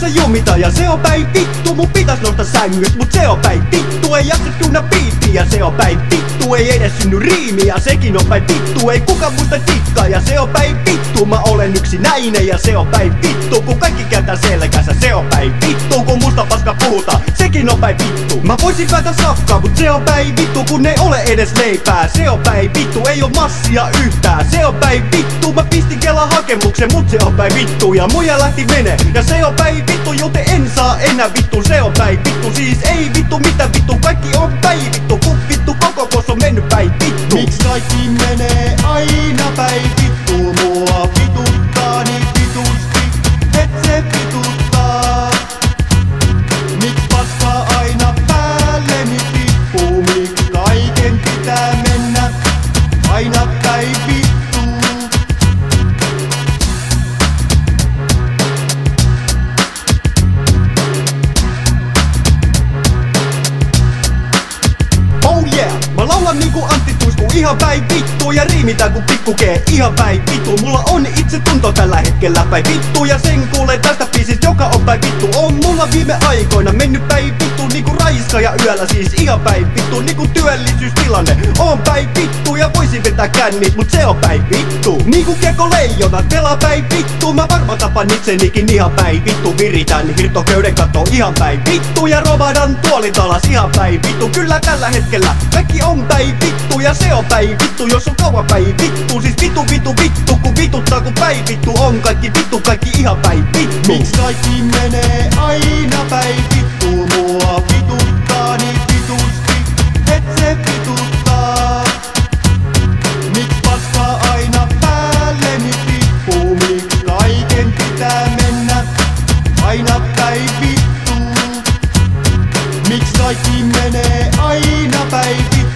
jaksa jumita ja se on päin vittu. Mun pitäis nousta sängyt, mut se on päin vittu. Ei jaksa tunna biittiä, se on päin vittu. Ei edes synny riimiä, sekin on päin vittu. Ei kuka muista tikkaa ja se on päin vittu. Mä olen yksinäinen ja se on päin vittu. Kun kaikki kääntää selkänsä, se on päin vittu. Kun musta paska puhutaan, sekin on päin vittu. Mä voisin päätä safkaa, mut se on päin vittu. Kun ei ole edes leipää, se on päin vittu. Ei oo massia yhtään, se on päin vittu. Mä pistin Kelan hakemuksen, mut se on päin vittu. Ja muija lähti menee, ja se on päin vittu. Joten en saa enää vittu, se on päin vittu. Siis ei vittu, mitä vittu, kaikki on päin vittu. Kun vittu koko kos on mennyt päin vittu. Miks kaikki menee aina päin vittu? Mua vituttaa niin vitusti, et se vituttaa. Miks paskaa aina päälleni tippuu? Miks kaiken pitää mennä aina päin vittu? Mä laulan niinku Antti Tuisku ihan päin vittu. Ja riimitään ku pikku G ihan päin vittu. Mulla on itse tunto tällä hetkellä päin vittu. Ja sen kuulee tästä biisistä, joka on päin vittu. On mulla viime aikoina mennyt päin vittu. Niinku raiska ja yöllä siis ihan päin vittu. Niinku työllisyystilanne on päin vittu. Ja voisin vetää kännit, mut se on päin vittu. Niinku Kiekko Leijonat pelaa päin vittu. Mä varmaan tapan itsenikin ihan päin vittu. Viritän hirttoköyden katto ihan päin vittu. Ja romadan tuolit alas ihan päin vittu. Kyllä tällä hetkellä kaikki on päin vittu ja se on päin vittu, jos on kauan päin vittu. Siis vittu vittu vittu, kun vituttaa kun päin vittu on kaikki vittu, kaikki ihan päin vittu. Miks kaikki menee aina päin vittu? Mua vituttaa niin vitusti, et se vituttaa. Miks paskaa aina päälleni tippuu? Miks kaiken pitää mennä aina päin vittu? Miks kaikki menee aina päin vittu?